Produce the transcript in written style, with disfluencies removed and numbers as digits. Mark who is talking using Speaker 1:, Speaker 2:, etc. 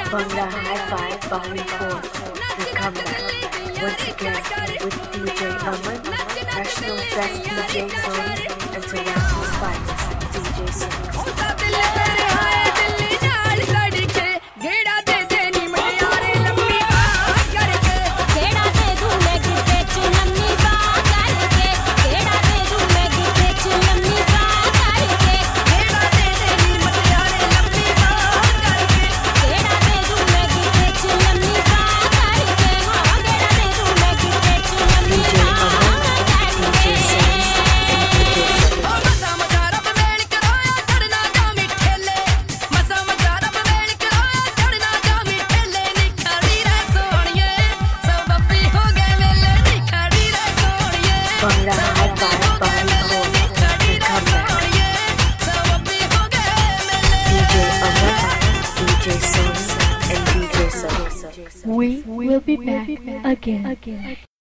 Speaker 1: Bangla Hi-Fi Volume 4. We come back once again with DJ Aman, National Best DJ Sony, and Toronto's finest DJ Sony. Bangla Hi-Fi Volume 4. We come back. DJ Aman, DJ Sony, and DJ Sony.
Speaker 2: We will be back again.